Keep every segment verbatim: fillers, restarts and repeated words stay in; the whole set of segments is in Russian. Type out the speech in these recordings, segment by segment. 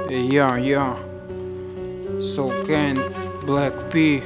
Я, я, Soulcan, Black P,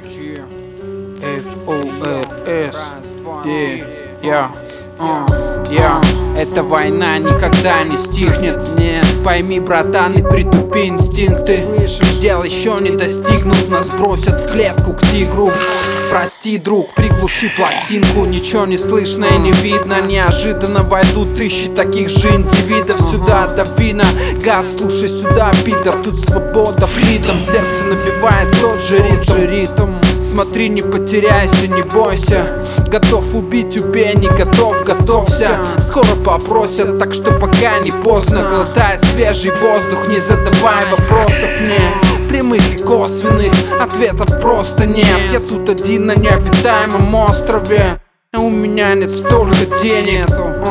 F O R S, yeah, я, uh, я. Эта война никогда не стихнет, нет. Пойми, братан, и притупи инстинкты. Предел еще не достигнут, нас бросят в клетку к тигру. Прости, друг, приглуши пластинку. Ничего не слышно и не видно. Неожиданно войдут тысячи таких же индивидов. Сюда дави на газ, слушай сюда, пидор. Тут свобода в ритм, сердце набивает тот же ритм. Смотри, не потеряйся, не бойся. Готов убить, убей, не готов, готовься. Скоро попросят, так что пока не поздно. Глотай свежий воздух, не задавай вопросов мне. Прямых и косвенных ответов просто нет. Я тут один на необитаемом острове. У меня нет столько денег.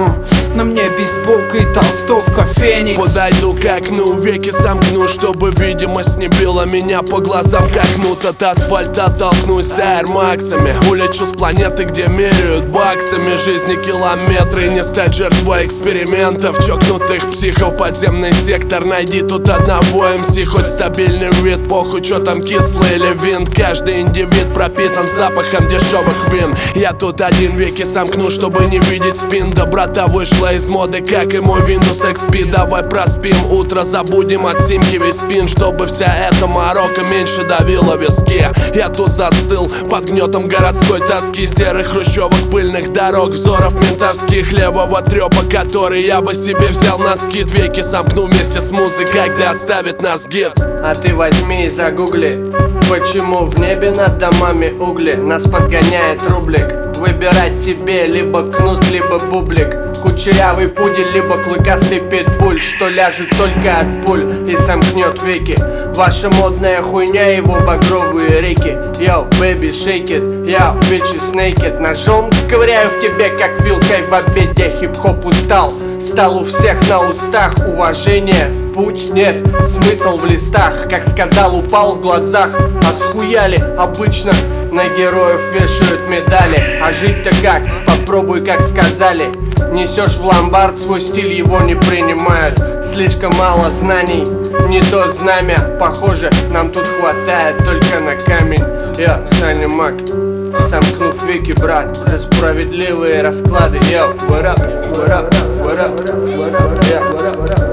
На мне бейсболка и толстовка Феникс. Подойду к окну, веки сомкну, чтобы видимость не била меня по глазам, как кнут. От асфальта оттолкнусь с аэрмаксами. Улечу с планеты, где меряют баксами. Жизни километры, не стать жертвой экспериментов чокнутых психов. Подземный сектор, найди тут одного эм си. Хоть стабильный вид, похуй, чё там кислый или винт. Каждый индивид пропитан запахом дешевых вин. Я тут один, веки сомкну, чтобы не видеть спин. Доброта вышла из моды, как и мой Windows икс пи. Давай проспим утро, забудем от симки весь спин, чтобы вся эта морока меньше давила виски. Я тут застыл под гнетом городской тоски, серых хрущевок, пыльных дорог, взоров ментовских, левого трёпа, который я бы себе взял на скид. Веки сомкну вместе с музыкой, когда оставит нас гид. А ты возьми и загугли, почему в небе над домами угли. Нас подгоняет рублик. Выбирать тебе либо кнут, либо бублик. Кучерявый пудель, либо клыкастый питбуль, что ляжет только от пуль и сомкнет веки. Ваша модная хуйня, его багровые реки. Йоу, baby, shake it, йоу, bitches naked. Ножом ковыряю в тебе, как вилкой в обеде. Хип-хоп устал, стал у всех на устах. Уважение, путь нет, смысл в листах. Как сказал, упал в глазах, а схуяли обычно на героев вешают медали. А жить-то как? Попробуй, как сказали. Несешь в ломбард, свой стиль его не принимают. Слишком мало знаний, не то знамя. Похоже, нам тут хватает только на камень. Я, Саня Мак, сомкнув веки, брат, за справедливые расклады. Йоу, what up, what up, what up, what up, yeah, what up, what up.